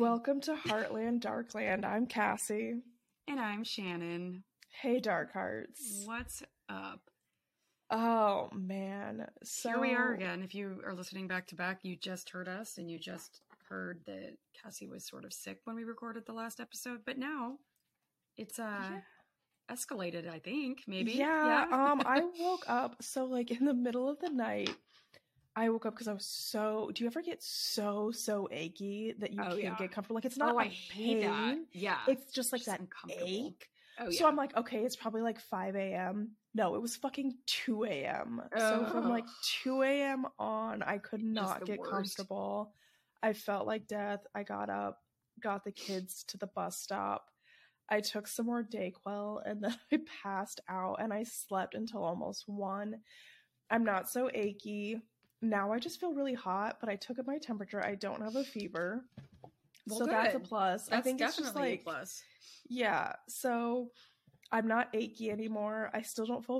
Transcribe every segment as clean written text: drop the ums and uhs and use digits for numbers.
Welcome to Heartland Darkland. I'm Cassie. And I'm Shannon. Hey, Dark Hearts. What's up? Oh, man. So here we are again. If you are listening back to back, you just heard us and you just heard that Cassie was sort of sick when we recorded the last episode. But now it's escalated, I think, maybe. Yeah. I woke up, so like in the middle of the night, I woke up because I was so, do you ever get so achy that you can't get comfortable? Like it's not I hate that. Yeah. It's just like that ache. Oh, yeah. So I'm like, okay, it's probably like 5 a.m. No, it was fucking 2 a.m. So from like 2 a.m. on, I could not get comfortable. I felt like death. I got up, got the kids to the bus stop. I took some more Dayquil and then I passed out and I slept until almost 1. I'm not so achy. Now I just feel really hot, but I took up my temperature. I don't have a fever. Well, so good. That's a plus. That's I think definitely it's just like, a plus. Yeah, so I'm not achy anymore. I still don't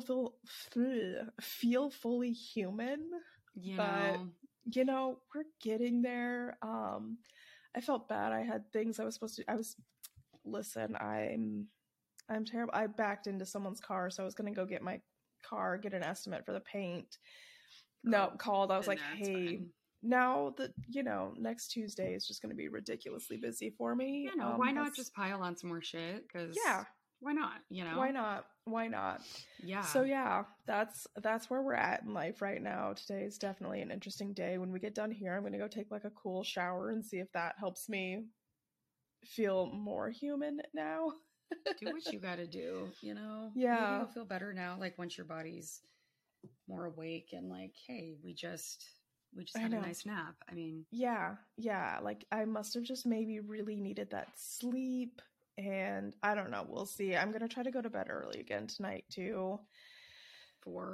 feel fully human. But you know, we're getting there. I felt bad. I had things I was supposed to listen, I'm terrible. I backed into someone's car, so I was gonna go get my car, get an estimate for the paint. Called. I was like, hey, now that, you know, next Tuesday is just going to be ridiculously busy for me. Yeah, no, why not just pile on some more shit? Because why not? You know, why not? Yeah. So yeah, that's where we're at in life right now. Today is definitely an interesting day. When we get done here, I'm going to go take like a cool shower and see if that helps me feel more human now. Do what you got to do. You know. Yeah. Maybe you'll feel better now. Like once your body's more awake and like, hey, we just had a nice nap. I mean, yeah, like I must have just maybe really needed that sleep, and I don't know, we'll see. I'm gonna try to go to bed early again tonight too. Sure.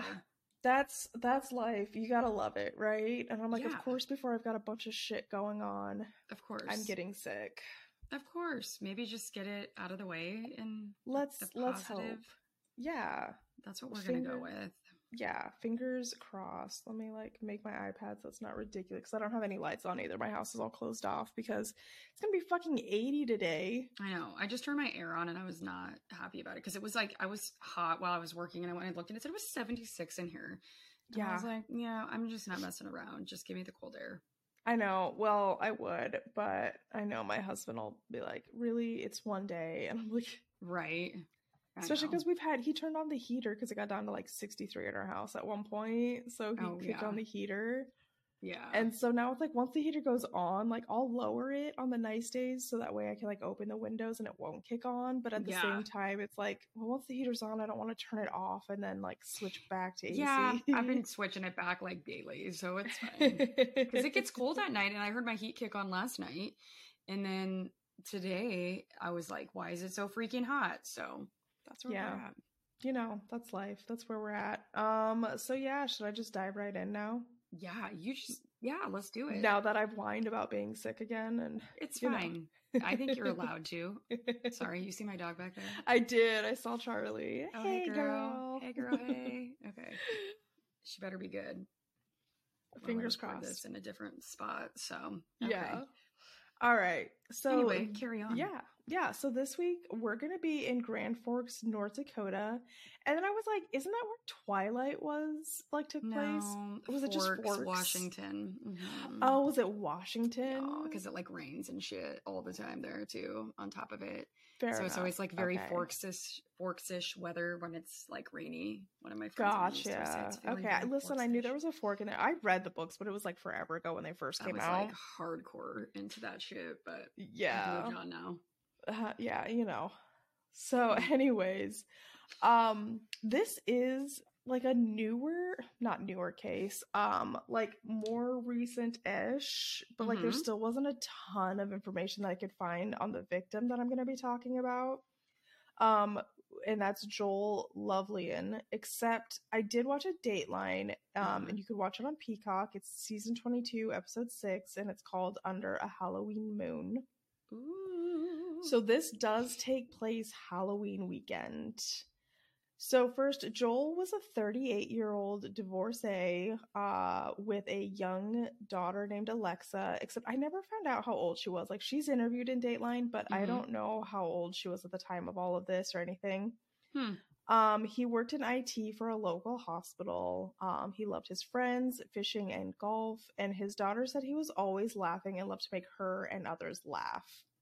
That's life. You gotta love it, right? And I'm like, of course, before I've got a bunch of shit going on, of course I'm getting sick. Of course, maybe just get it out of the way and let's hope. Yeah, that's what we're gonna go with. Yeah, fingers crossed. Let me like make my iPad so it's not ridiculous, because I don't have any lights on either. My house is all closed off because it's gonna be fucking 80 today. I know. I just turned my air on and I was not happy about it because it was like I was hot while I was working, and I went and looked and it said it was 76 in here. And I was like, yeah, I'm just not messing around. Just give me the cold air. I know. Well, I would, but I know my husband will be like, really? It's one day. And I'm like, right. Especially because he turned on the heater because it got down to like 63 in our house at one point. So he kicked on the heater. Yeah. And so now it's like once the heater goes on, like I'll lower it on the nice days so that way I can like open the windows and it won't kick on. But at the same time, it's like, well, once the heater's on, I don't want to turn it off and then like switch back to AC. Yeah, I've been switching it back like daily, so it's fine. Because it gets cold at night, and I heard my heat kick on last night. And then today I was like, why is it so freaking hot? So that's where we're at. You know, that's life. That's where we're at. So yeah, should I just dive right in now? Yeah, let's do it. Now that I've whined about being sick again, and it's fine. I think you're allowed to. Sorry, you see my dog back there? I did. I saw Charlie. Oh, hey girl. Hey girl. Hey. Okay. She better be good. Fingers crossed. This in a different spot. So yeah. All right. So anyway, carry on. Yeah. So this week we're gonna be in Grand Forks, North Dakota, and then I was like, "Isn't that where Twilight was? Like took place? Was it just Forks, Washington? Mm-hmm. Oh, was it Washington? No, because it like rains and shit all the time there too. On top of it, fair so enough. it's always like very Forksish weather when it's like rainy. One of my friends. Gotcha. Okay, listen, I knew there was a fork in there. I read the books, but it was like forever ago when they first came out. Like hardcore into that shit, but yeah, I've moved on now. Yeah, you know. So anyways, this is like a not newer case, like more recent-ish, but like there still wasn't a ton of information that I could find on the victim that I'm going to be talking about. And that's Joel Lovelian, except I did watch a Dateline, and you could watch it on Peacock. It's season 22, episode 6, and it's called Under a Halloween Moon. Ooh. So this does take place Halloween weekend. So first, Joel was a 38-year-old divorcee with a young daughter named Alexa, except I never found out how old she was. Like, she's interviewed in Dateline, but I don't know how old she was at the time of all of this or anything. He worked in IT for a local hospital. He loved his friends, fishing, and golf, and his daughter said he was always laughing and loved to make her and others laugh.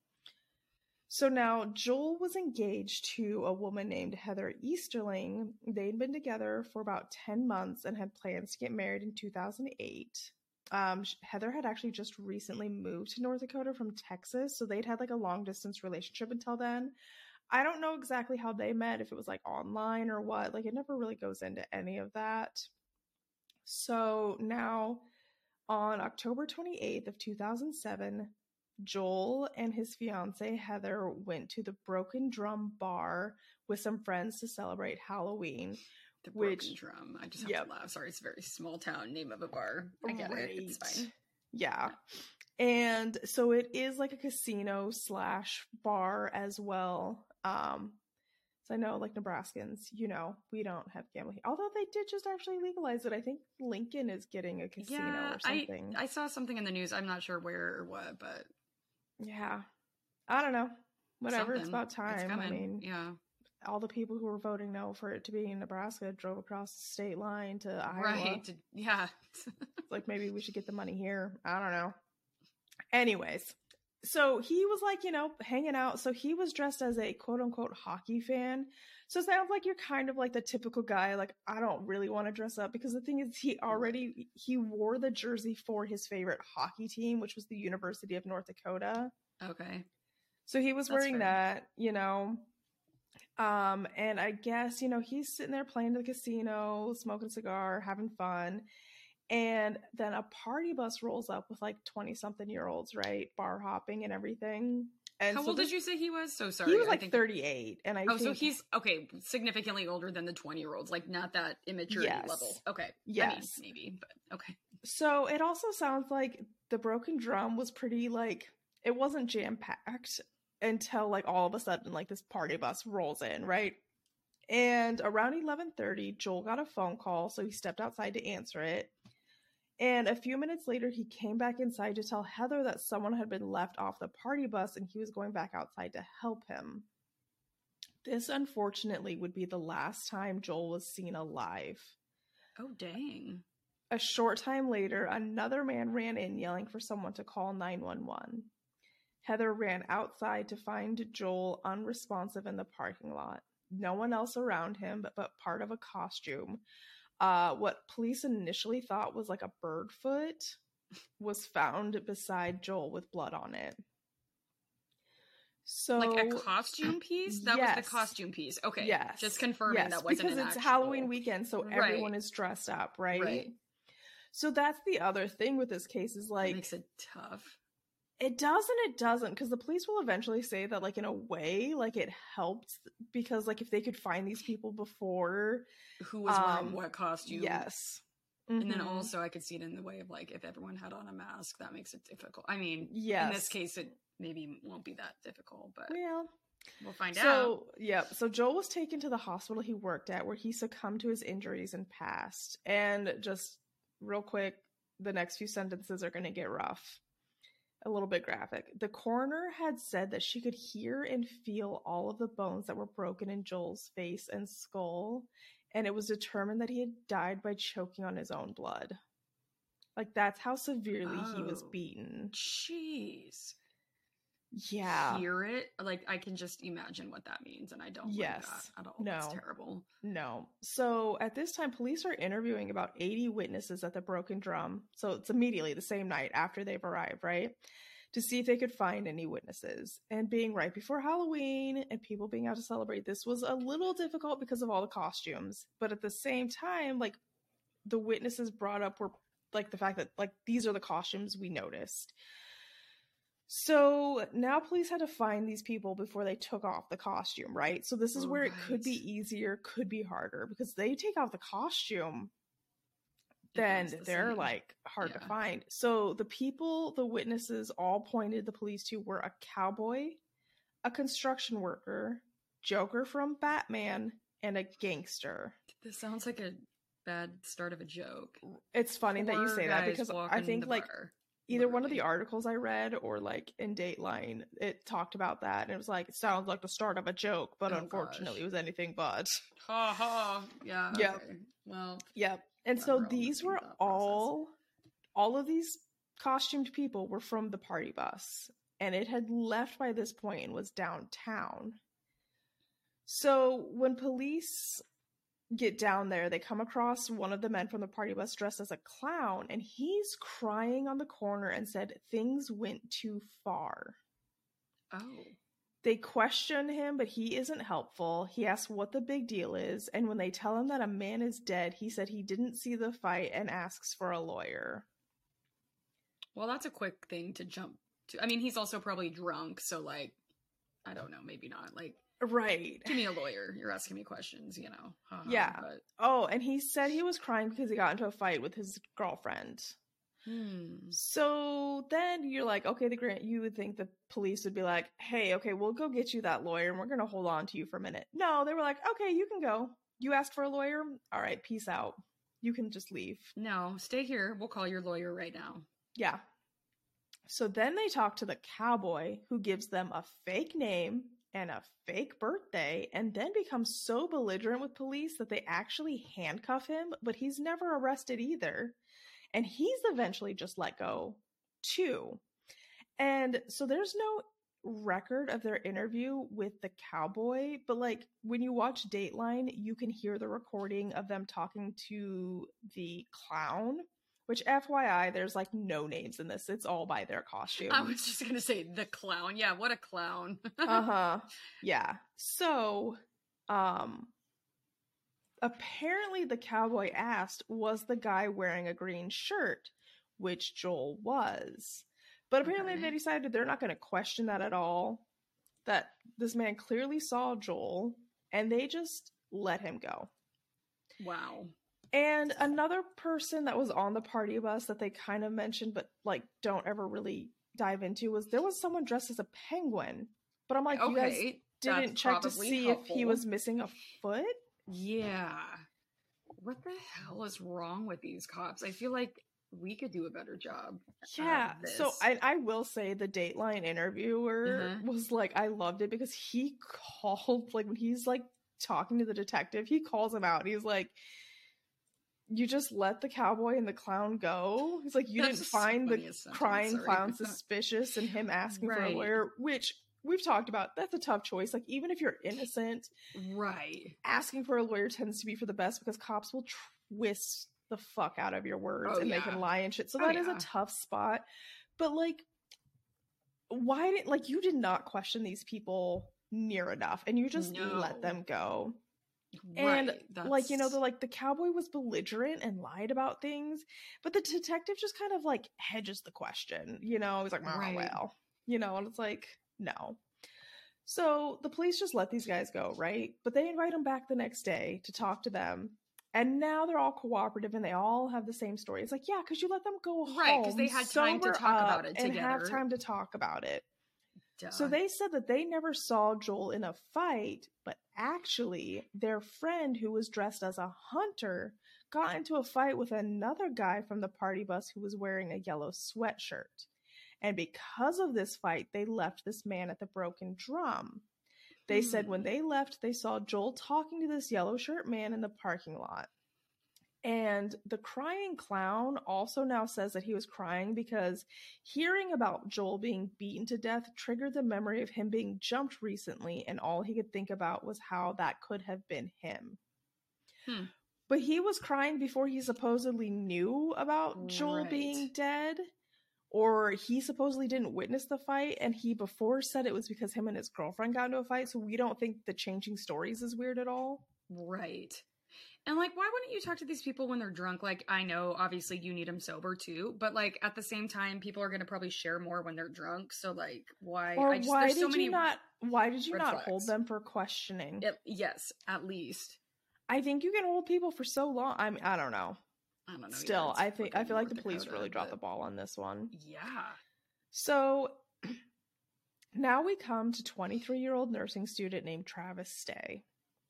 So now Joel was engaged to a woman named Heather Easterling. They'd been together for about 10 months and had plans to get married in 2008. Heather had actually just recently moved to North Dakota from Texas, so they'd had like a long distance relationship until then. I don't know exactly how they met, if it was like online or what. Like, it never really goes into any of that. So now on October 28th of 2007, Joel and his fiancée Heather went to the Broken Drum bar with some friends to celebrate Halloween. The Broken Drum. I just have to laugh. Sorry, it's a very small town name of a bar. I get it. It's fine. Yeah. And so it is like a casino / bar as well. So I know, like, Nebraskans, you know, we don't have gambling. Although they did just actually legalize it. I think Lincoln is getting a casino or something. I saw something in the news. I'm not sure where or what, but yeah, I don't know. Whatever, it's about time. It's I mean, yeah, all the people who were voting no for it to be in Nebraska drove across the state line to Iowa. Right? Yeah, like, maybe we should get the money here. I don't know. Anyways, so he was, like, you know, hanging out. So he was dressed as a quote unquote hockey fan. So it sounds like you're kind of like the typical guy, like, I don't really want to dress up, because the thing is, he wore the jersey for his favorite hockey team, which was the University of North Dakota. Okay. So he was wearing that, you know. And I guess, you know, he's sitting there playing the casino, smoking a cigar, having fun. And then a party bus rolls up with like 20-something-year-olds, right? Bar hopping and everything. And how old did you say he was? So sorry. He was like 38. And I think, so he's, okay, significantly older than the 20-year-olds, like not that immaturity level. Okay. Yes. I mean, maybe, but okay. So it also sounds like the Broken Drum was pretty, like, it wasn't jam-packed until, like, all of a sudden, like, this party bus rolls in, right? And around 11:30, Joel got a phone call, so he stepped outside to answer it. And a few minutes later, he came back inside to tell Heather that someone had been left off the party bus and he was going back outside to help him. This, unfortunately, would be the last time Joel was seen alive. Oh, dang. A short time later, another man ran in yelling for someone to call 911. Heather ran outside to find Joel unresponsive in the parking lot. No one else around him, but part of a costume. What police initially thought was like a bird foot was found beside Joel with blood on it. So, like a costume piece? That was the costume piece. Okay. Yes. Just confirming that wasn't because it's Halloween weekend, so everyone is dressed up, right? So that's the other thing with this case is, like, that makes it tough. It does and it doesn't, because the police will eventually say that, like, in a way, like, it helped, because, like, if they could find these people before, who was wearing what costume. Yes. Mm-hmm. And then also I could see it in the way of, like, if everyone had on a mask, that makes it difficult. I mean, in this case, it maybe won't be that difficult, but we'll find out. So Joel was taken to the hospital he worked at, where he succumbed to his injuries and passed. And just real quick, the next few sentences are going to get rough. A little bit graphic. The coroner had said that she could hear and feel all of the bones that were broken in Joel's face and skull, and it was determined that he had died by choking on his own blood. Like, that's how severely he was beaten. Jeez. Yeah. Hear it? Like, I can just imagine what that means, and I don't like that at all. No. That's terrible. No. So at this time, police are interviewing about 80 witnesses at the Broken Drum. So it's immediately the same night after they've arrived, right? To see if they could find any witnesses. And being right before Halloween and people being out to celebrate, this was a little difficult because of all the costumes. But at the same time, like, the witnesses brought up were, like, the fact that, like, these are the costumes we noticed. So now police had to find these people before they took off the costume, right? So this is where it could be easier, could be harder, because they take off the costume, then they're like hard to find. So the witnesses all pointed the police to were a cowboy, a construction worker, Joker from Batman, and a gangster. This sounds like a bad start of a joke. It's funny that you say that because I think like either one of the articles I read or like in Dateline, it talked about that and it was like, it sounds like the start of a joke, but unfortunately it was anything but. Ha ha. Yeah. Yep. Okay. Well. Yep. And so these were all of these costumed people were from the party bus, and it had left by this point and was downtown. So when police get down there, they come across one of the men from the party bus dressed as a clown, and he's crying on the corner and said things went too far. Oh. They question him, but he isn't helpful. He asks what the big deal is, and when they tell him that a man is dead, he said he didn't see the fight and asks for a lawyer. Well, that's a quick thing to jump to. I mean, he's also probably drunk, so like, I don't know, maybe not. Like, right. Give me a lawyer. You're asking me questions, you know. Yeah. But... Oh, and he said he was crying because he got into a fight with his girlfriend. So then you're like, okay, you would think the police would be like, hey, okay, we'll go get you that lawyer and we're going to hold on to you for a minute. No, they were like, okay, you can go. You asked for a lawyer? All right, peace out. You can just leave. No, stay here. We'll call your lawyer right now. Yeah. So then they talk to the cowboy who gives them a fake name and a fake birthday and then becomes so belligerent with police that they actually handcuff him, but he's never arrested either. And he's eventually just let go, too. And so there's no record of their interview with the cowboy, but like when you watch Dateline, you can hear the recording of them talking to the clown, which FYI, there's like no names in this. It's all by their costume. I was just going to say the clown. Yeah, what a clown. Yeah. So, apparently the cowboy asked, was the guy wearing a green shirt, which Joel was. But apparently they decided they're not going to question that at all, that this man clearly saw Joel, and they just let him go. Wow. And another person that was on the party bus that they kind of mentioned, but like don't ever really dive into, was there was someone dressed as a penguin. But I'm like, you guys didn't check to see if he was missing a foot? Yeah. What the hell is wrong with these cops? I feel like we could do a better job. Yeah. So I will say the Dateline interviewer was like, I loved it because he called, like when he's like talking to the detective, he calls him out. He's like, you just let the cowboy and the clown go? He's like, you didn't find the crying clown suspicious and him asking for a lawyer, which we've talked about. That's a tough choice. Like, even if you're innocent, asking for a lawyer tends to be for the best because cops will twist the fuck out of your words and they can lie and shit. So that is a tough spot. But like, you did not question these people near enough and you just let them go. And like, you know, the cowboy was belligerent and lied about things, but the detective just kind of like hedges the question, you know. He's like, oh, well, you know, and it's like, no. So the police just let these guys go, right? But they invite them back the next day to talk to them. And now they're all cooperative and they all have the same story. It's like, yeah, because you let them go home. Right, because they had time to talk about it together. And have time to talk about it. Duh. So they said that they never saw Joel in a fight, but actually their friend who was dressed as a hunter got into a fight with another guy from the party bus who was wearing a yellow sweatshirt. And because of this fight, they left this man at the Broken Drum. They said when they left, they saw Joel talking to this yellow shirt man in the parking lot. And the crying clown also now says that he was crying because hearing about Joel being beaten to death triggered the memory of him being jumped recently, and all he could think about was how that could have been him. But he was crying before he supposedly knew about Joel being dead, or he supposedly didn't witness the fight, and he before said it was because him and his girlfriend got into a fight, so we don't think the changing stories is weird at all. Right. And, like, why wouldn't you talk to these people when they're drunk? Like, I know, obviously, you need them sober, too. But, like, at the same time, people are going to probably share more when they're drunk. So, like, why? Or why did you not hold them for questioning? Yes, at least. I think you can hold people for so long. I mean, I don't know. Still, I feel like the police really dropped the ball on this one. Yeah. So, now we come to 23-year-old nursing student named Travis Stay.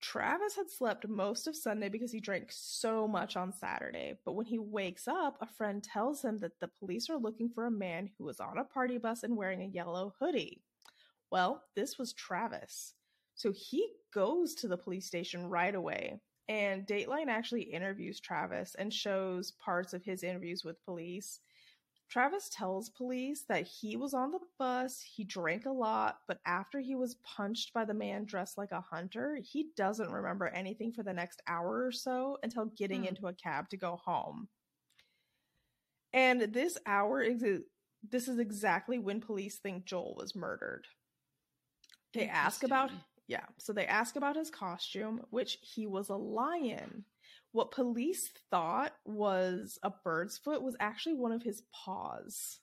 Travis had slept most of Sunday because he drank so much on Saturday. But when he wakes up, a friend tells him that the police are looking for a man who was on a party bus and wearing a yellow hoodie. Well, this was Travis. So he goes to the police station right away. And Dateline actually interviews Travis and shows parts of his interviews with police. Travis tells police that he was on the bus, he drank a lot, but after he was punched by the man dressed like a hunter, he doesn't remember anything for the next hour or so until getting into a cab to go home. And this is exactly when police think Joel was murdered. They ask about his costume, which he was a lion. What police thought was a bird's foot was actually one of his paws.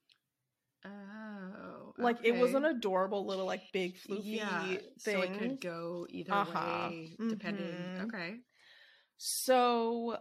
Oh. Like, it was an adorable little, like, big floofy thing. So it could go either way, depending. Okay. So,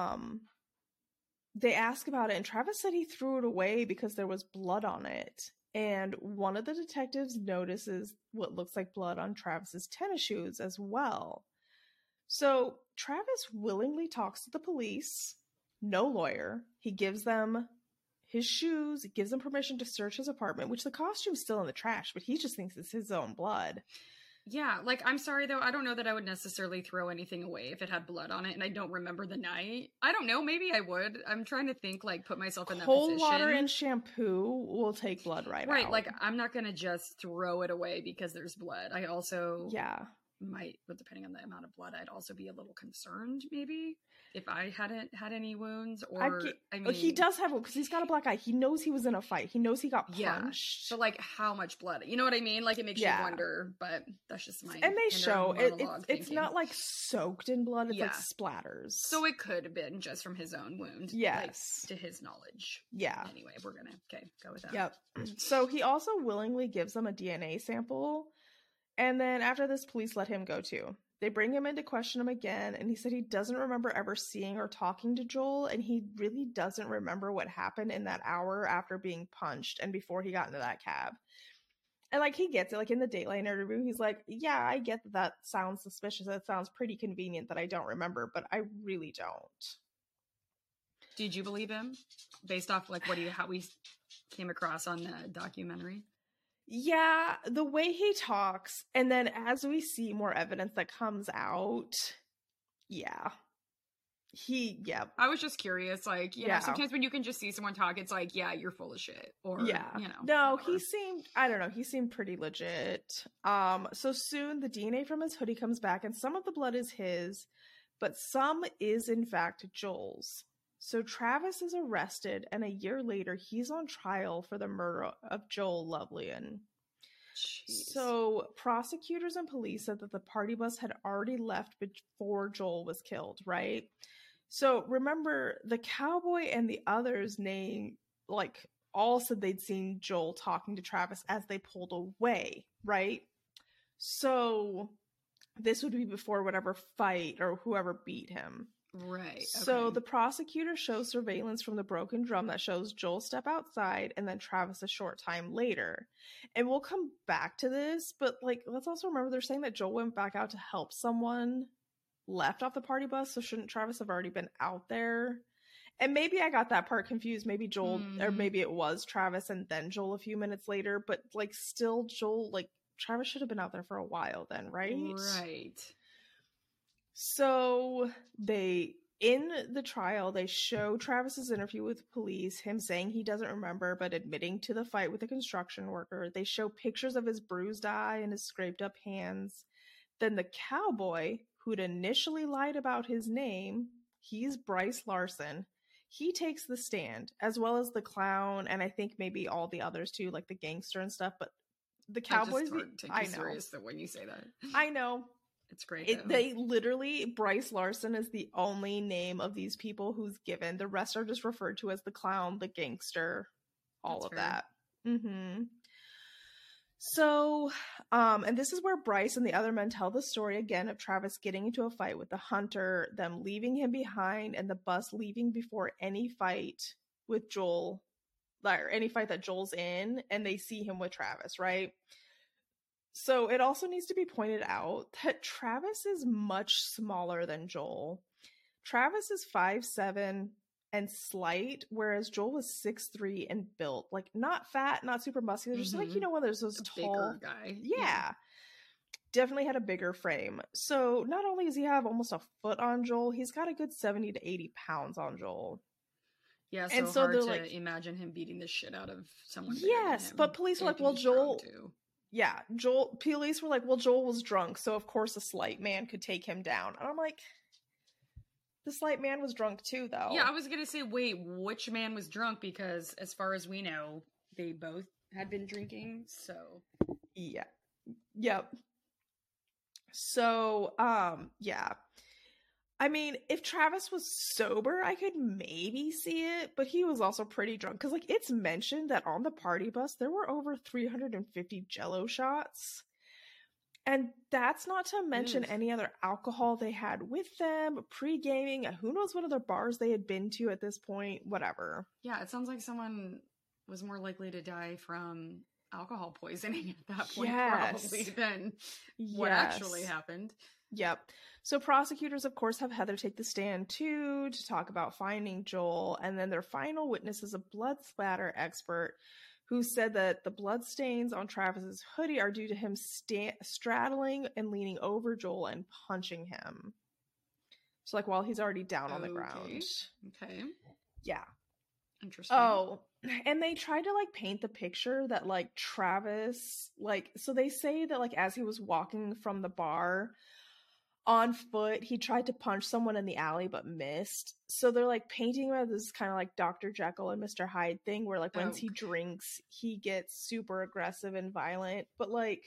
they ask about it, and Travis said he threw it away because there was blood on it. And one of the detectives notices what looks like blood on Travis's tennis shoes as well. So Travis willingly talks to the police, no lawyer. He gives them his shoes, gives them permission to search his apartment, which the costume's still in the trash, but he just thinks it's his own blood. Yeah, like, I'm sorry, though, I don't know that I would necessarily throw anything away if it had blood on it and I don't remember the night. I don't know, maybe I would. I'm trying to think, like, put myself in that position. Cold water and shampoo will take blood right out. Right, like, I'm not gonna just throw it away because there's blood. I also might, but depending on the amount of blood, I'd also be a little concerned, maybe, if I hadn't had any wounds, or, I mean... He does have one, because he's got a black eye. He knows he was in a fight. He knows he got punched. Yeah, so, like, how much blood? You know what I mean? Like, it makes you wonder, but that's just my... And they show, it's not, like, soaked in blood. It's, like, splatters. So it could have been just from his own wound. Yes. Like, to his knowledge. Yeah. Anyway, we're gonna, go with that. Yep. So he also willingly gives them a DNA sample. And then after this, police let him go too. They bring him in to question him again, and he said he doesn't remember ever seeing or talking to Joel, and he really doesn't remember what happened in that hour after being punched and before he got into that cab. And, like, he gets it. Like, in the Dateline interview, he's like, yeah, I get that sounds suspicious. That sounds pretty convenient that I don't remember, but I really don't. Did you believe him? Based off, like, how we came across on the documentary? Yeah, the way he talks, and then as we see more evidence that comes out, I was just curious, like, sometimes when you can just see someone talk, it's like, yeah, you're full of shit, or, No, whatever. He seemed pretty legit. So soon the DNA from his hoodie comes back, and some of the blood is his, but some is in fact Joel's. So Travis is arrested, and a year later, he's on trial for the murder of Joel Lovelian. Jeez. So prosecutors and police said that the party bus had already left before Joel was killed, right? So remember, the cowboy and the others all said they'd seen Joel talking to Travis as they pulled away, right? So this would be before whatever fight or whoever beat him. Right. Okay. So the prosecutor shows surveillance from the Broken Drum that shows Joel step outside and then Travis a short time later. And we'll come back to this, but, like, let's also remember they're saying that Joel went back out to help someone left off the party bus, so shouldn't Travis have already been out there? And maybe I got that part confused. Maybe Joel, or maybe it was Travis and then Joel a few minutes later, but, like, still Joel, like, Travis should have been out there for a while then, right? Right. So in the trial, they show Travis's interview with police, him saying he doesn't remember, but admitting to the fight with a construction worker. They show pictures of his bruised eye and his scraped up hands. Then the cowboy, who'd initially lied about his name, he's Bryce Larson. He takes the stand, as well as the clown, and I think maybe all the others too, like the gangster and stuff, but the cowboys... I know. Serious that when you say that. I know. It's great. They literally, Bryce Larson is the only name of these people who's given. The rest are just referred to as the clown, the gangster, all of that. Mm-hmm. So, and this is where Bryce and the other men tell the story again of Travis getting into a fight with the hunter, them leaving him behind, and the bus leaving before any fight with Joel, or any fight that Joel's in, and they see him with Travis, right? So it also needs to be pointed out that Travis is much smaller than Joel. Travis is 5'7" and slight, whereas Joel was 6'3" and built. Like, not fat, not super muscular, just like, when there's those tall... bigger guy. Yeah. Definitely had a bigger frame. So not only does he have almost a foot on Joel, he's got a good 70 to 80 pounds on Joel. Yeah, so, and so hard to imagine him beating the shit out of someone. Yes, but police were like, well, Joel... Yeah, police were like, well, Joel was drunk, so of course a slight man could take him down. And I'm like, the slight man was drunk too, though. Yeah, I was going to say, wait, which man was drunk? Because as far as we know, they both had been drinking, so... Yeah. Yep. So, yeah. I mean, if Travis was sober, I could maybe see it, but he was also pretty drunk. Because, like, it's mentioned that on the party bus, there were over 350 Jell-O shots. And that's not to mention any other alcohol they had with them, pre-gaming, who knows what other bars they had been to at this point, whatever. Yeah, it sounds like someone was more likely to die from alcohol poisoning at that point, probably, than what actually happened. Yep. So prosecutors, of course, have Heather take the stand too to talk about finding Joel. And then their final witness is a blood splatter expert who said that the blood stains on Travis's hoodie are due to him straddling and leaning over Joel and punching him. So, like, while he's already down on the ground. Okay. Yeah. Interesting. Oh, and they tried to, like, paint the picture that, like, Travis, like, so they say that, like, as he was walking from the bar on foot, he tried to punch someone in the alley but missed. So they're, like, painting him as this kind of, like, Dr. Jekyll and Mr. Hyde thing where, like, once he drinks, he gets super aggressive and violent. But, like,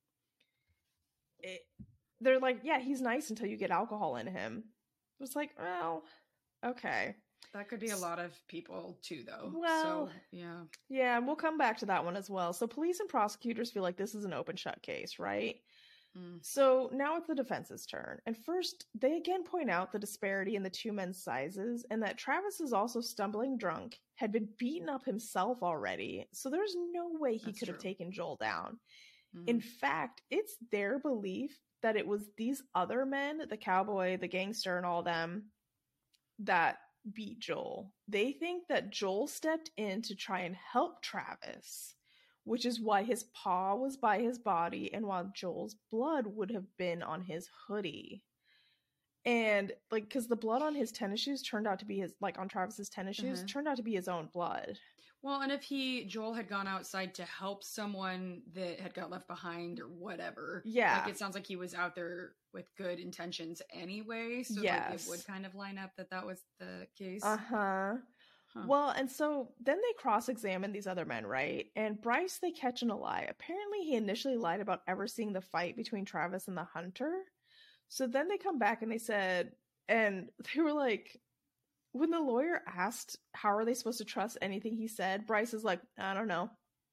they're like, yeah, he's nice until you get alcohol in him. It's like, well, okay. That could be a lot of people too, though. Well, so, yeah. Yeah, and we'll come back to that one as well. So police and prosecutors feel like this is an open shut case, right? So now it's the defense's turn. And first, they again point out the disparity in the two men's sizes and that Travis is also stumbling drunk, had been beaten up himself already. So there's no way he could have taken Joel down. In fact, it's their belief that it was these other men, the cowboy, the gangster, and all them, that beat Joel. They think that Joel stepped in to try and help Travis, which is why his paw was by his body and why Joel's blood would have been on his hoodie. And, like, because the blood on his tennis shoes turned out to be his, like, on Travis's tennis shoes, turned out to be his own blood. Well, and if Joel had gone outside to help someone that had got left behind or whatever. Yeah. Like, it sounds like he was out there with good intentions anyway. So, like, it would kind of line up that was the case. Huh. Well, and so then they cross-examine these other men, right? And Bryce, they catch in a lie. Apparently, he initially lied about ever seeing the fight between Travis and the hunter. So then they come back and they said, and they were like, when the lawyer asked how are they supposed to trust anything he said, Bryce is like, I don't know.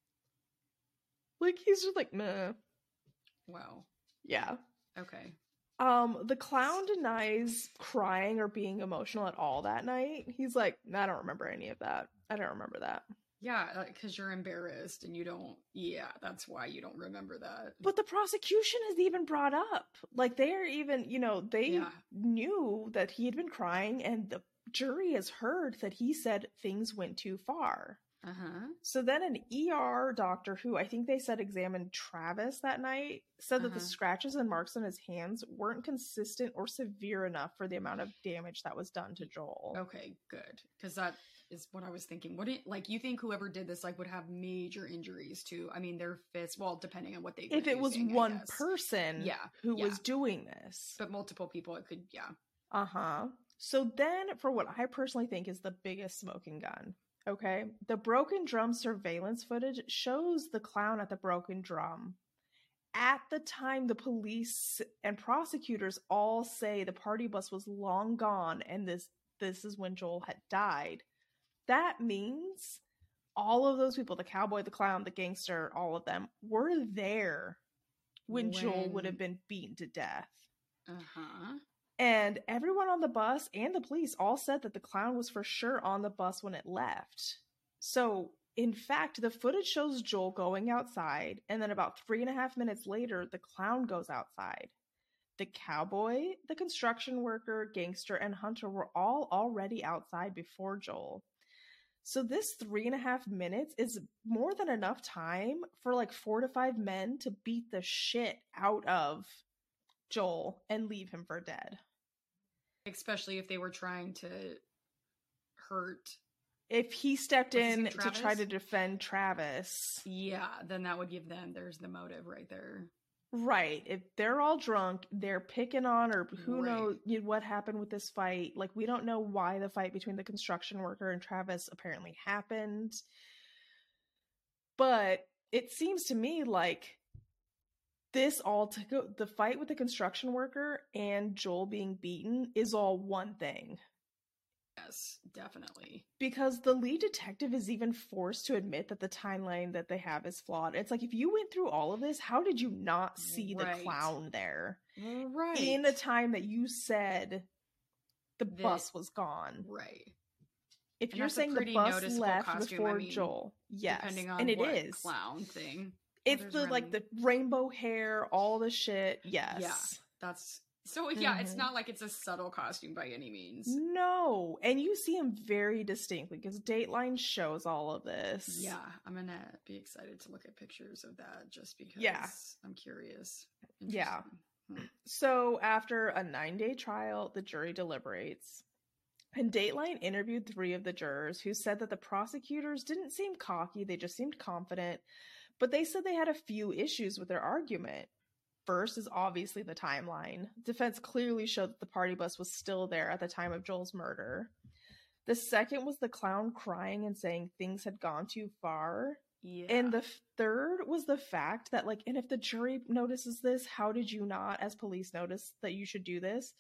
Like, he's just like, meh. Wow. Yeah. Okay. The clown denies crying or being emotional at all that night. He's like, I don't remember any of that. I don't remember that. Yeah, because you're embarrassed and you don't, that's why you don't remember that. But the prosecution is even brought up. Like, they're even, they knew that he had been crying and the jury has heard that he said things went too far. So then an ER doctor who I think they said examined Travis that night said that the scratches and marks on his hands weren't consistent or severe enough for the amount of damage that was done to Joel. Okay, good. Because that is what I was thinking. You think whoever did this, like, would have major injuries to, I mean, their fists, well, depending on what they were if it was one person who was doing this. But multiple people, it could, So then, for what I personally think is the biggest smoking gun, okay? The broken drum surveillance footage shows the clown at the broken drum. At the time, the police and prosecutors all say the party bus was long gone and this is when Joel had died. That means all of those people, the cowboy, the clown, the gangster, all of them, were there when Joel would have been beaten to death. And everyone on the bus and the police all said that the clown was for sure on the bus when it left. So in fact, the footage shows Joel going outside, and then about 3.5 minutes later, the clown goes outside. The cowboy, the construction worker, gangster, and Hunter were all already outside before Joel. So this 3.5 minutes is more than enough time for like 4 to 5 men to beat the shit out of Joel and leave him for dead. Especially if they were trying to hurt. If he stepped in to try to defend Travis. Yeah, then that would give them, there's the motive right there. Right. If they're all drunk, they're picking on, or who knows what happened with this fight. Like, we don't know why the fight between the construction worker and Travis apparently happened. But it seems to me like the fight with the construction worker and Joel being beaten is all one thing. Yes, definitely. Because the lead detective is even forced to admit that the timeline that they have is flawed. It's like, if you went through all of this, how did you not see the clown there? Right. In the time that you said the bus was gone. Right. If you're saying the bus left before Joel. Yes. Depending on and it what is. Clown thing. It's the like the rainbow hair, all the shit. Yes. Yeah. That's so yeah, it's not like it's a subtle costume by any means. No. And you see him very distinctly because Dateline shows all of this. Yeah. I'm gonna be excited to look at pictures of that just because I'm curious. Yeah. So after a 9-day trial, the jury deliberates. And Dateline interviewed 3 of the jurors who said that the prosecutors didn't seem cocky, they just seemed confident, but they said they had a few issues with their argument. First is obviously the timeline. Defense clearly showed that the party bus was still there at the time of Joel's murder. The second was the clown crying and saying things had gone too far. Yeah. And the third was the fact that, like, and if the jury notices this, how did you not, as police, notice that you should do this?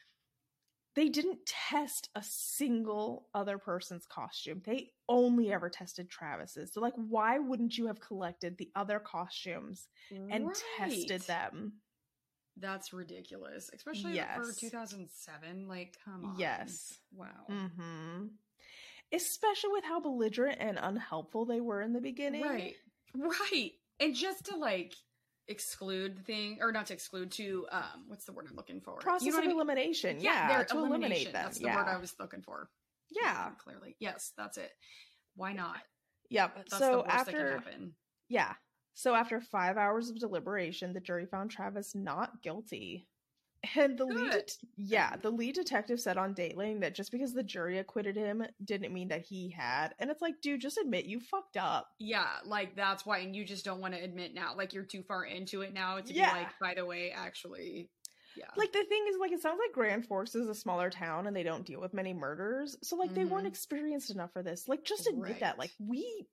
They didn't test a single other person's costume. They only ever tested Travis's. So, like, why wouldn't you have collected the other costumes and tested them? That's ridiculous. Especially for 2007. Like, come on. Yes. Wow. Mm-hmm. Especially with how belligerent and unhelpful they were in the beginning. Right. Right. And just to, like, exclude the thing, or not to exclude, to what's the word I'm looking for? Process of elimination. Yeah, to eliminate them. That's the word I was looking for. Yeah, clearly. Yes, that's it. Why not? Yep. That's so the worst after that can happen. Yeah. So after 5 hours of deliberation, the jury found Travis not guilty. And the lead detective said on Dateline that just because the jury acquitted him didn't mean that he had. And it's like, dude, just admit you fucked up. Yeah, like, that's why. And you just don't want to admit now. Like, you're too far into it now to be like, by the way, actually, yeah. Like, the thing is, like, it sounds like Grand Forks is a smaller town and they don't deal with many murders. So, like, they weren't experienced enough for this. Like, just admit that. Like, we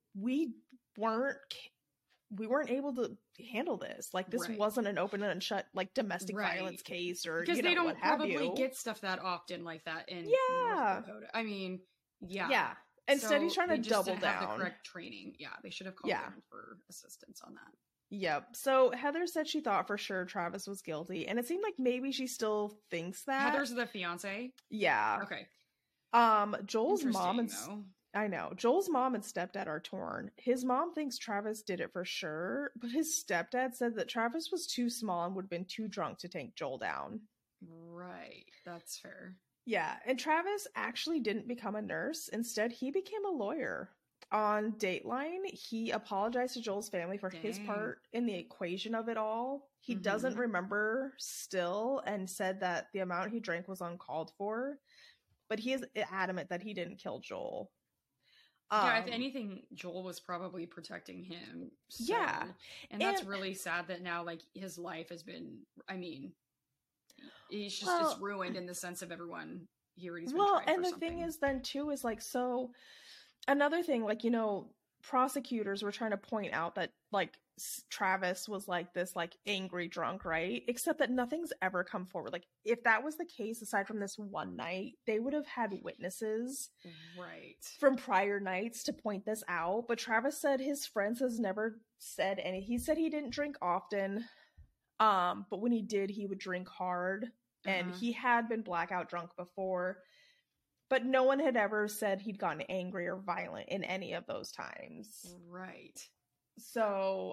weren't able to handle this. Like, this wasn't an open and shut, like, domestic violence case, or, because they don't probably get stuff that often like that in North Dakota. I mean, yeah. Instead, he's trying to double down. Have the correct training. Yeah, they should have called in for assistance on that. Yep. So Heather said she thought for sure Travis was guilty, and it seemed like maybe she still thinks that. Heather's the fiance? Yeah. Okay. Joel's mom and I know. Joel's mom and stepdad are torn. His mom thinks Travis did it for sure, but his stepdad said that Travis was too small and would have been too drunk to take Joel down. Right. That's fair. Yeah, and Travis actually didn't become a nurse. Instead, he became a lawyer. On Dateline, he apologized to Joel's family for his part in the equation of it all. He doesn't remember still, and said that the amount he drank was uncalled for, but he is adamant that he didn't kill Joel. Yeah, if anything, Joel was probably protecting him. So, yeah. And that's really sad that now, like, his life has been, I mean, he's just it's ruined in the sense of everyone here. He's been tried for something. Thing is then, too, is, like, so another thing, like, you know, prosecutors were trying to point out that, like, Travis was, like, this, like, angry drunk, right? Except that nothing's ever come forward. Like, if that was the case, aside from this one night, they would have had witnesses from prior nights to point this out. But Travis said his friends has never said any. He said he didn't drink often, but when he did, he would drink hard. And he had been blackout drunk before. But no one had ever said he'd gotten angry or violent in any of those times. Right. So,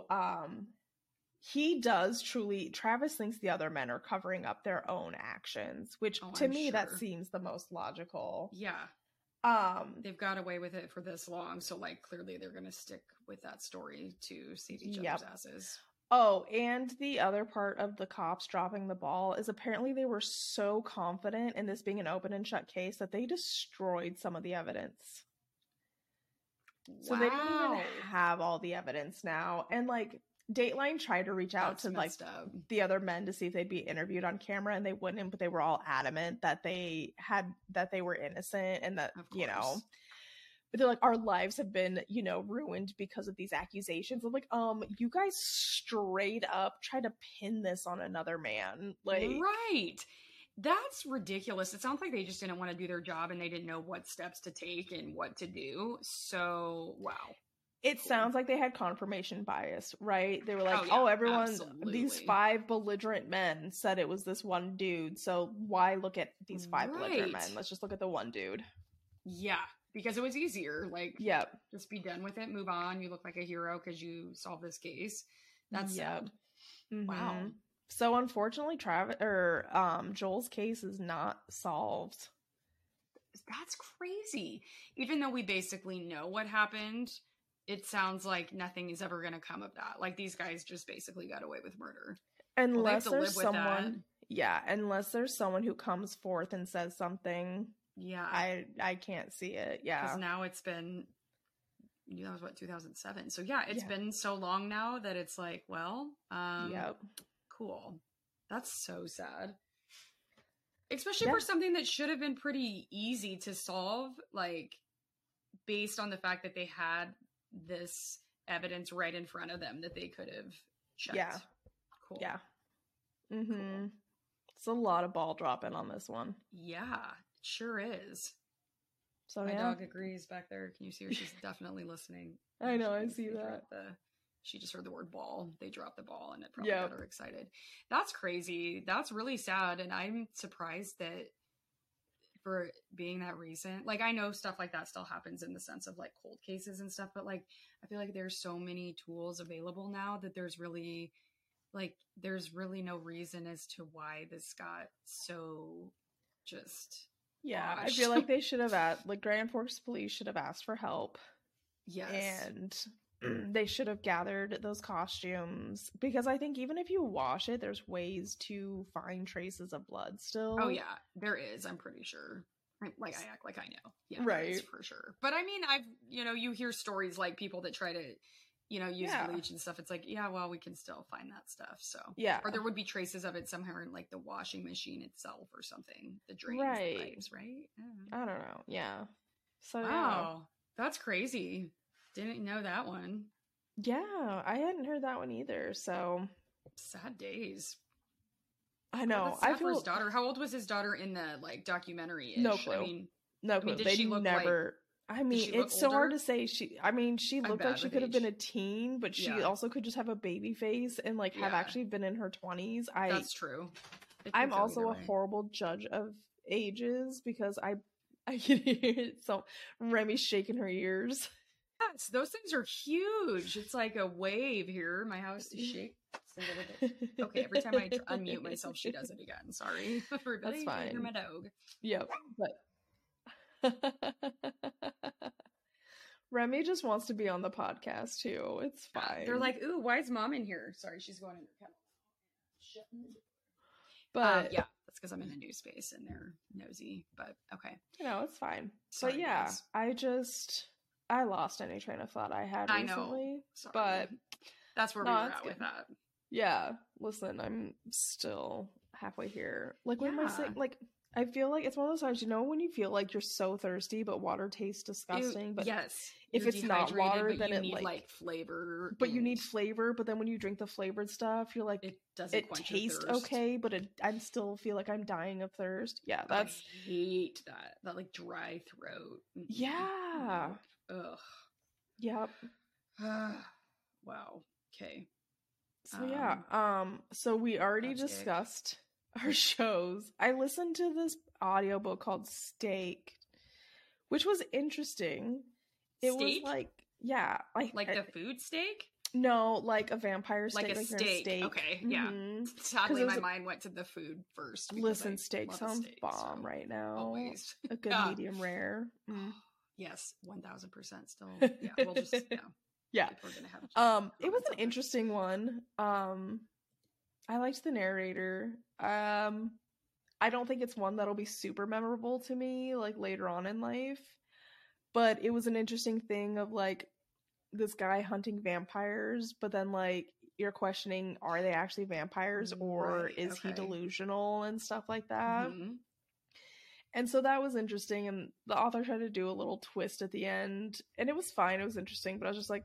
he does truly, Travis thinks the other men are covering up their own actions, which to me, that seems the most logical. Yeah. They've got away with it for this long, so like clearly they're gonna stick with that story to save each other's asses. Oh, and the other part of the cops dropping the ball is apparently they were so confident in this being an open and shut case that they destroyed some of the evidence. So they don't even have all the evidence now. And like Dateline tried to reach out to like the other men to see if they'd be interviewed on camera, and they wouldn't, but they were all adamant that they were innocent and that, you know, but they're like, our lives have been, you know, ruined because of these accusations. I'm like, you guys straight up try to pin this on another man. Like, right. That's ridiculous. It sounds like they just didn't want to do their job and they didn't know what steps to take and what to do. So, wow. It sounds like they had confirmation bias, right? They were like, everyone, these 5 belligerent men said it was this one dude. So why look at these 5 belligerent men? Let's just look at the one dude. Yeah, because it was easier. Like, just be done with it. Move on. You look like a hero because you solved this case. That's sad. Mm-hmm. Wow. So unfortunately, Joel's case is not solved. That's crazy. Even though we basically know what happened, it sounds like nothing is ever going to come of that. Like, these guys just basically got away with murder. Unless there's someone, unless there's someone who comes forth and says something. Yeah. I can't see it. Yeah. Because now it's been, that was what, 2007. So yeah, it's been so long now that it's like, well, cool. That's so sad. Especially for something that should have been pretty easy to solve, like, based on the fact that they had this evidence right in front of them that they could have checked. Yeah. Cool. Yeah. Mm-hmm. Cool. It's a lot of ball dropping on this one. Yeah, it sure is. So my dog agrees back there. Can you see her? She's definitely listening. I know, I see that. She just heard the word ball. They dropped the ball and it probably got her excited. That's crazy. That's really sad. And I'm surprised that for being that recent, like, I know stuff like that still happens in the sense of like cold cases and stuff, but like, I feel like there's so many tools available now that there's really no reason as to why this got so just washed. I feel like they should have like Grand Forks Police should have asked for help. Yes. And they should have gathered those costumes, because I think even if you wash it, there's ways to find traces of blood still. Oh yeah, there is. I'm pretty sure. I act like I know. Yeah, right, for sure. But I mean, you hear stories like people that try to, use bleach and stuff. It's like, yeah, well, we can still find that stuff. So yeah, or there would be traces of it somewhere in like the washing machine itself or something. The drains, the pipes, right? I don't know. Yeah. So wow, that's crazy. Didn't know that one. Yeah, I hadn't heard that one either. So sad days. I know. I feel his daughter. How old was his daughter in the like documentary? No clue. No clue. Did she look never. Like, I mean, it's so hard to say. She looked like she could have been a teen, but she also could just have a baby face and like have actually been in her 20s. That's true. I'm also a horrible judge of ages because I can hear it. So Remy's shaking her ears. Yes, those things are huge. It's like a wave here. My house is shaking a little bit. Okay, every time I unmute myself, she does it again. Sorry. That's fine. You're my dog. Yep. But Remy just wants to be on the podcast too. It's fine. They're like, ooh, why is mom in here? Sorry, she's going in her kennel. But yeah, that's because I'm in a new space and they're nosy. But okay. It's fine. Sorry, but yeah, guys. I lost any train of thought I had recently. Sorry. But that's where we were at with that. Yeah. Listen, I'm still halfway here. Like, when am I saying, like, I feel like it's one of those times, when you feel like you're so thirsty, but water tastes disgusting. But yes, if it's not water, then it need like flavor. But you need flavor. But then when you drink the flavored stuff, you're like, it tastes okay, but I still feel like I'm dying of thirst. Yeah, that's. I hate that like dry throat. Yeah. Ugh. Yep. Wow. Okay. So so we already discussed our shows. I listened to this audiobook called Steak, which was interesting. It steak? was like, yeah, like the food steak. No, like a vampire steak, like a steak. Okay, yeah. Sadly, my mind went to the food first. Listen, steak sounds bomb right now. Always a good medium rare. Yes, 1000% still. Yeah, we'll just yeah. We're gonna have it was an interesting one. I liked the narrator. I don't think it's one that'll be super memorable to me like later on in life, but it was an interesting thing of like this guy hunting vampires, but then like you're questioning, are they actually vampires or is he delusional and stuff like that. And so that was interesting, and the author tried to do a little twist at the end, and it was fine. It was interesting, but I was just like,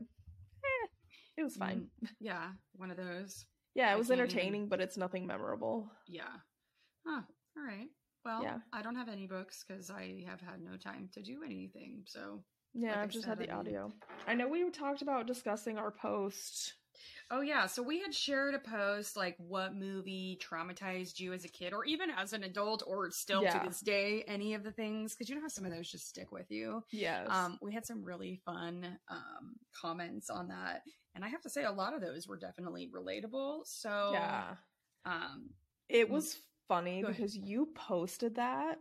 it was fine. Yeah, one of those. Yeah, it was entertaining, but it's nothing memorable. Yeah. Huh. All right. Well, I don't have any books because I have had no time to do anything. So yeah, I've just had the audio. I know we talked about discussing our post. Oh yeah, so we had shared a post like what movie traumatized you as a kid or even as an adult or still to this day, any of the things, because you know how some of those just stick with you. Yes. We had some really fun comments on that, and I have to say a lot of those were definitely relatable. So yeah, it was funny because you posted that.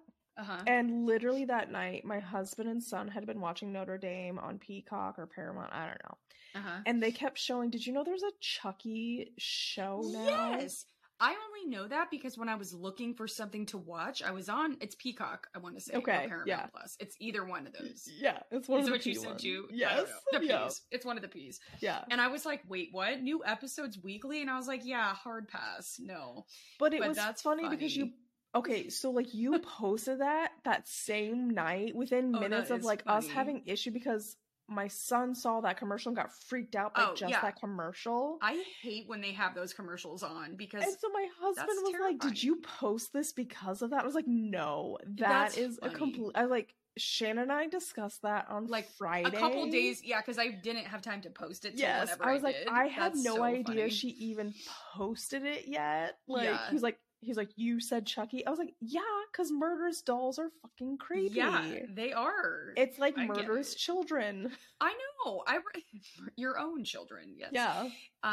And literally that night, my husband and son had been watching Notre Dame on Peacock or Paramount, I don't know. And they kept showing, did you know there's a Chucky show now? Yes. I only know that because when I was looking for something to watch, I was on, it's Peacock, I want to say. Okay. Or Paramount Plus. It's either one of those. Yeah. It's one of the what P you said, you? Yes. The P's. It's one of the P's. Yeah. And I was like, wait, what? New episodes weekly? And I was like, yeah, hard pass. No. But it was funny because you okay, so like you posted that same night within minutes of like us having issue because my son saw that commercial and got freaked out by that commercial. I hate when they have those commercials on because and so my husband was like, did you post this because of that? I was like, no, that's a complete. I like Shannon and I discussed that on like Friday. A couple days, because I didn't have time to post it. Yes, I was like, I had no idea she even posted it yet. Like he's like, you said Chucky? I was like, yeah, because murderous dolls are fucking creepy. Yeah, they are. It's like murderous children. I know. Your own children, yes. Yeah.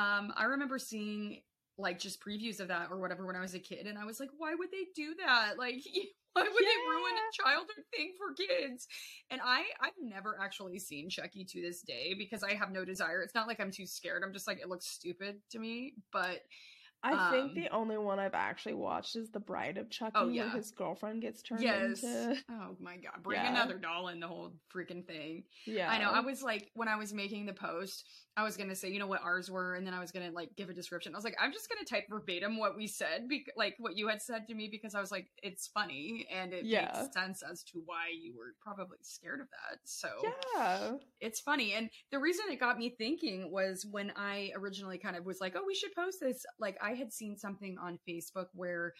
I remember seeing like just previews of that or whatever when I was a kid, and I was like, why would they do that? Like, why would they ruin a childhood thing for kids? And I've never actually seen Chucky to this day because I have no desire. It's not like I'm too scared. I'm just like, it looks stupid to me, but I think the only one I've actually watched is The Bride of Chucky, where his girlfriend gets turned into... Oh my god, bring another doll in the whole freaking thing. Yeah. I know, I was like, when I was making the post, I was gonna say, you know what ours were, and then I was gonna like give a description. I was like, I'm just gonna type verbatim what we said, like what you had said to me, because I was like, it's funny, and it makes sense as to why you were probably scared of that. So it's funny. And the reason it got me thinking was when I originally kind of was like, oh, we should post this, like I had seen something on Facebook where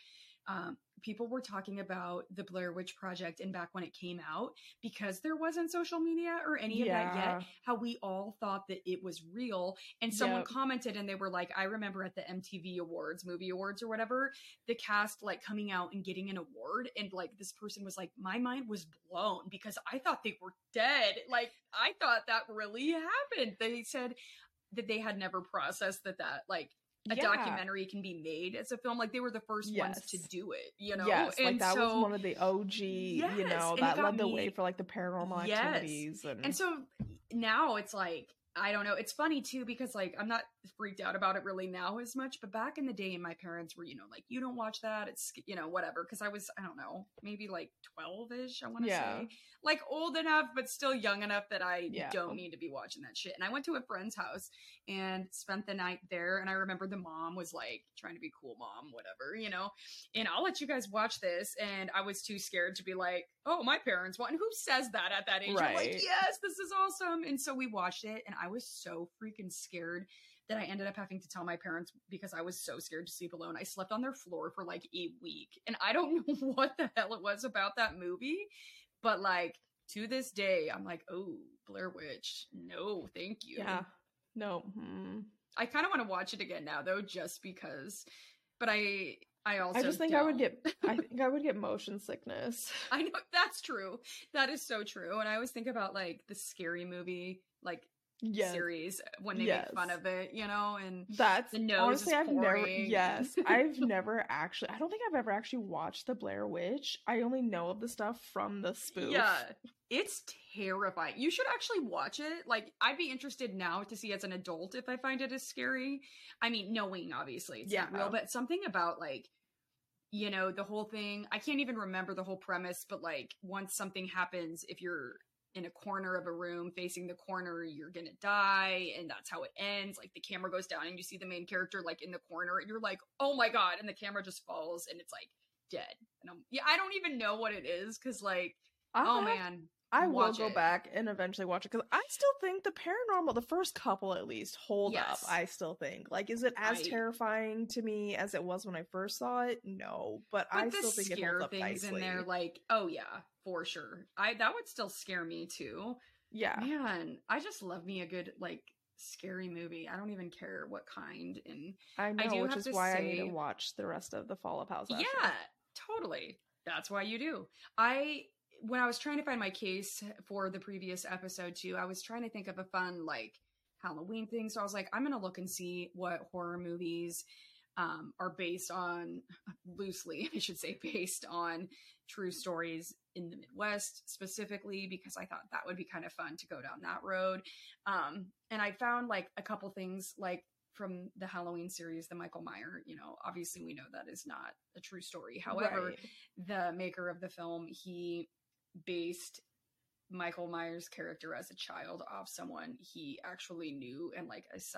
people were talking about the Blair Witch Project and back when it came out, because there wasn't social media or any of that yet, how we all thought that it was real. And someone commented and they were like, I remember at the MTV Awards, movie awards or whatever, the cast like coming out and getting an award. And like this person was like, my mind was blown because I thought they were dead. Like I thought that really happened. They said that they had never processed that like a documentary can be made as a film. Like they were the first ones to do it, you know? Yes, and like that was one of the OG, you know, that led the way for like the paranormal activities. And so now it's like, I don't know. It's funny too, because like, I'm not freaked out about it really now as much, but back in the day, my parents were, you know, like, you don't watch that. It's, you know, whatever. Cause I was, I don't know, maybe like 12-ish, I want to say, like old enough, but still young enough that I don't need to be watching that shit. And I went to a friend's house and spent the night there. And I remember the mom was like trying to be cool mom, whatever, you know, and I'll let you guys watch this. And I was too scared to be like, oh, my parents want, and who says that at that age? I'm like, yes, this is awesome. And so we watched it and I was so freaking scared that I ended up having to tell my parents because I was so scared to sleep alone. I slept on their floor for like a week. And I don't know what the hell it was about that movie, but like to this day, I'm like, oh, Blair Witch. No, thank you. Yeah. No. I kind of want to watch it again now though, just because, but I I just think don't. I think I would get motion sickness. I know, that's true. That is so true. And I always think about like the Scary Movie like series when they make fun of it, you know, and that's the nose honestly is pouring. I've never actually, I don't think I've ever actually watched the Blair Witch. I only know of the stuff from the spoof. Yeah, it's terrifying. You should actually watch it. Like, I'd be interested now to see as an adult if I find it as scary. I mean, knowing obviously it's not real, but something about like, you know, the whole thing, I can't even remember the whole premise, but like once something happens, if you're in a corner of a room facing the corner, you're gonna die, and that's how it ends. Like the camera goes down and you see the main character like in the corner and you're like, oh my god, and the camera just falls and it's like dead. And I don't even know what it is, because like I will go back and eventually watch it, because I still think the paranormal, the first couple at least, hold up. I still think, like, is it as terrifying to me as it was when I first saw it? No, but I still think it holds up nicely. In there, like, oh yeah, for sure. That would still scare me too. Yeah, man, I just love me a good like scary movie. I don't even care what kind. And I know, which is why I need to watch the rest of the Fall of House Usher. Yeah, totally. That's why you do. When I was trying to find my case for the previous episode too, I was trying to think of a fun like Halloween thing. So I was like, I'm going to look and see what horror movies are based on, loosely, I should say, based on true stories in the Midwest specifically, because I thought that would be kind of fun to go down that road. And I found like a couple things like from the Halloween series, the Michael Myers, you know, obviously we know that is not a true story. However, the maker of the film, he based Michael Myers' character as a child off someone he actually knew, and like a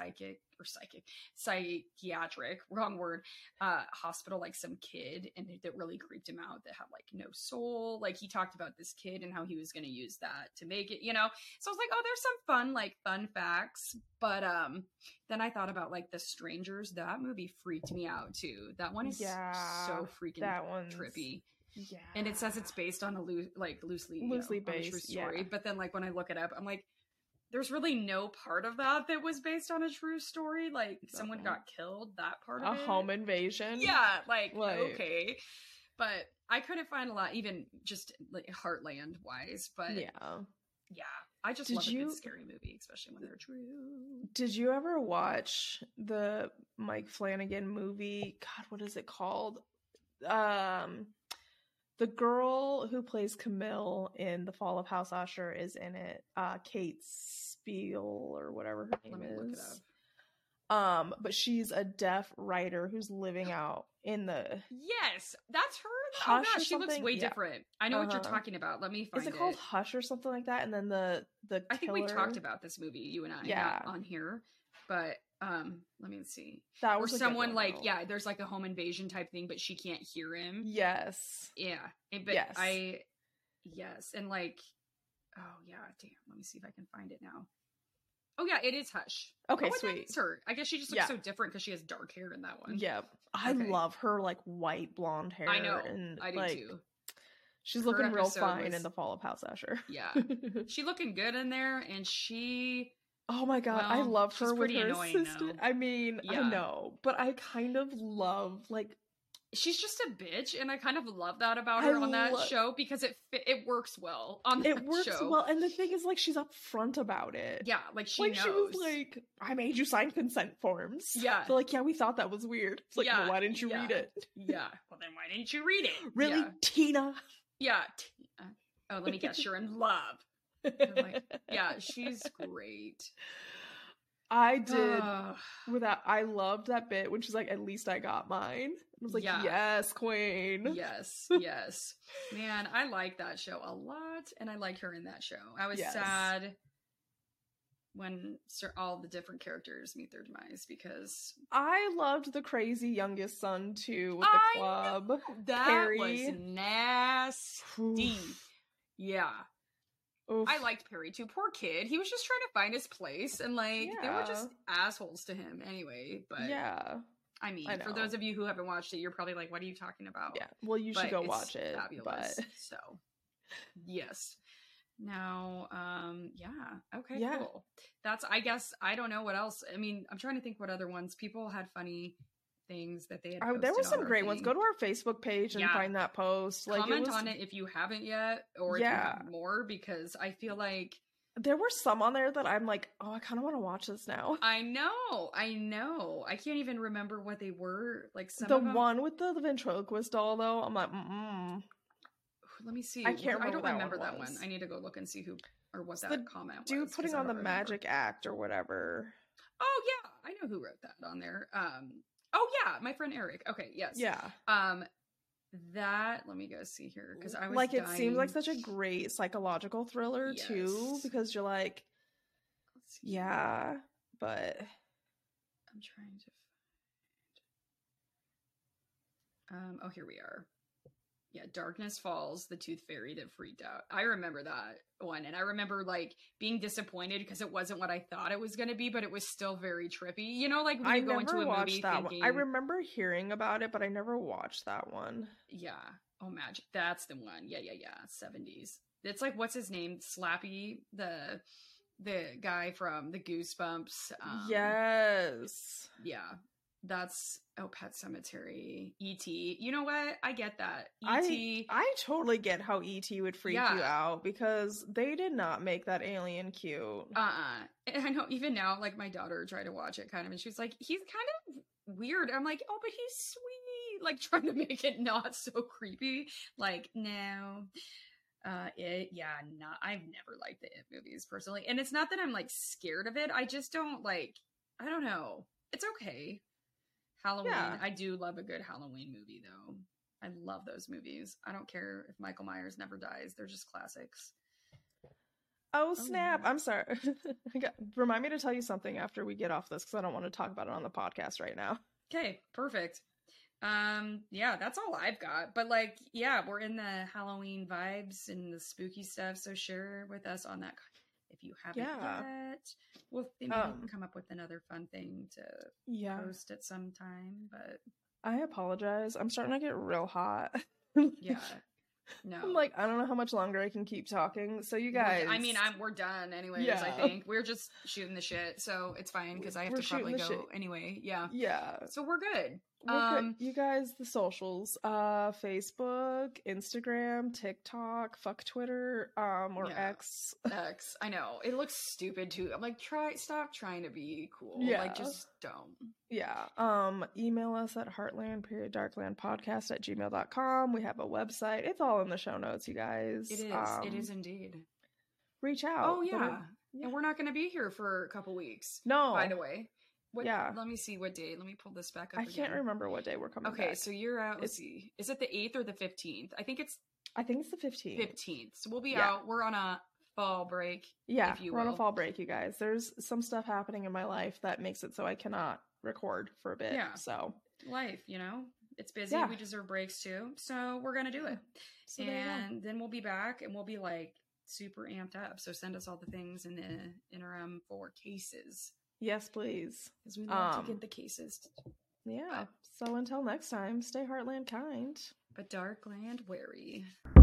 psychiatric, wrong word, hospital, like some kid, and that really creeped him out, that had like no soul. Like he talked about this kid and how he was going to use that to make it, you know. So I was like, oh, there's some fun facts. But then I thought about like The Strangers. That movie freaked me out too. That one is so freaking trippy. Yeah, and it says it's based on a loosely based true story. But then like when I look it up, I'm like, there's really no part of that was based on a true story. Like someone got killed. That part of it, a home invasion. Yeah, like okay, but I couldn't find a lot, even just like Heartland wise. But yeah, I just love a good scary movie, especially when they're true. Did you ever watch the Mike Flanagan movie? God, what is it called? The girl who plays Camille in The Fall of House Usher is in it. Kate Spiel or whatever her name is. Look it up. But she's a deaf writer who's living out in the. Yes, that's her. Oh gosh, she looks way different. I know what you're talking about. Let me find it. Is it called Hush or something like that? And then the I think we talked about this movie, you and I, not on here, but. Let me see. That was someone like, there's like a home invasion type thing, but she can't hear him. Yes. Yeah. But yes. And like, oh yeah, damn. Let me see if I can find it now. Oh yeah, it is Hush. Okay, sweet. It's her. I guess she just looks so different because she has dark hair in that one. Yeah. I love her like white blonde hair. I know. And I do too. She's looking real fine in The Fall of House Usher. Yeah. She looking good in there, and she... Oh my god, I love her with her assistant. I mean, I know, but I kind of love like she's just a bitch, and I kind of love that about her on that show, because it works well on that show. It works well, and the thing is, like, she's upfront about it. Yeah, like she knows. She was like, "I made you sign consent forms." Yeah, so like, we thought that was weird. It's like, well, why didn't you read it? Yeah, well then why didn't you read it? Really, Tina? Yeah. Oh, let me guess, you're in love. Like, yeah, she's great. I did I loved that bit when she's like, at least I got mine. I was like, yes, queen. Yes. Man, I like that show a lot, and I liked her in that show. I was sad when all the different characters meet their demise, because I loved the crazy youngest son too with the club. That Perry was nasty. Yeah. Oof. I liked Perry too. Poor kid. He was just trying to find his place, and like they were just assholes to him anyway. But I mean, for those of you who haven't watched it, you're probably like, "What are you talking about?" Yeah. Well, you should go watch it. Fabulous. But... So, yes. Now, okay, cool. That's. I guess I don't know what else. I mean, I'm trying to think what other ones. People had funny things that they had. There were some great ones. Go to our Facebook page and find that post. Like, comment on it if you haven't yet, or if you have more, because I feel like there were some on there that I'm like, oh, I kind of want to watch this now. I know. I can't even remember what they were. Like the one with the ventriloquist doll, though. I'm like, let me see. I don't remember that one. I need to go look and see who or what that comment was. Dude putting on the magic act or whatever. Oh yeah, I know who wrote that on there. Oh yeah, my friend Eric. Okay, yes. Yeah. That, let me go see here, because I was like dying. It seems like such a great psychological thriller too, because you're like, yeah, but I'm trying to find. Oh, here we are. Yeah, Darkness Falls, the Tooth Fairy that freaked out. I remember that one, and I remember like being disappointed because it wasn't what I thought it was going to be, but it was still very trippy. You know, like when you go into a movie thinking. I remember hearing about it, but I never watched that one. Yeah. Oh, magic. That's the one. Yeah. 70s. It's like, what's his name? Slappy, the guy from the Goosebumps. Yes. Yeah. That's Pet Sematary, E.T. You know what? I get that. E.T. I totally get how E.T. would freak you out, because they did not make that alien cute. And I know even now, like my daughter tried to watch it kind of, and she was like, he's kind of weird. I'm like, oh, but he's sweet. Like trying to make it not so creepy. Like, no. I've never liked the It movies personally. And it's not that I'm like scared of it. I just don't like, I don't know. It's okay. Halloween. Yeah. I do love a good Halloween movie, though. I love those movies. I don't care if Michael Myers never dies. They're just classics. Oh, snap. I'm sorry. Remind me to tell you something after we get off this, because I don't want to talk about it on the podcast right now. Okay, perfect. Yeah, that's all I've got. But like, yeah, we're in the Halloween vibes and the spooky stuff, so share with us on that if you haven't yet. We'll maybe come up with another fun thing to post at some time, but I apologize. I'm starting to get real hot. Yeah. No. I'm like, I don't know how much longer I can keep talking. So you guys, we're done anyways. Yeah. I think we're just shooting the shit, so it's fine because I have to probably go anyway. Yeah. So we're good. You guys, the socials, Facebook, Instagram, TikTok, fuck Twitter, or X. X. I know it looks stupid too. I'm like, stop trying to be cool. Yeah. Like, just don't. Yeah. Email us at heartland.darklandpodcast@gmail.com. We have a website. It's all in the show notes, you guys. It is. It is indeed. Reach out. Oh yeah. And we're not going to be here for a couple weeks. No. By the way. Let me see what day. Let me pull this back up again. Can't remember what day we're coming back. Okay, so you're out. Let's see. Is it the 8th or the 15th? I think it's the 15th. 15th. So we'll be out. We're on a fall break. Yeah, we're on a fall break, you guys. There's some stuff happening in my life that makes it so I cannot record for a bit. Yeah. So life, it's busy. Yeah. We deserve breaks too. So we're going to do it. So and then we'll be back and we'll be like super amped up. So send us all the things in the interim for cases. Yes, please. Because we love to get the cases. Yeah. So until next time, stay Heartland kind. But Darkland wary.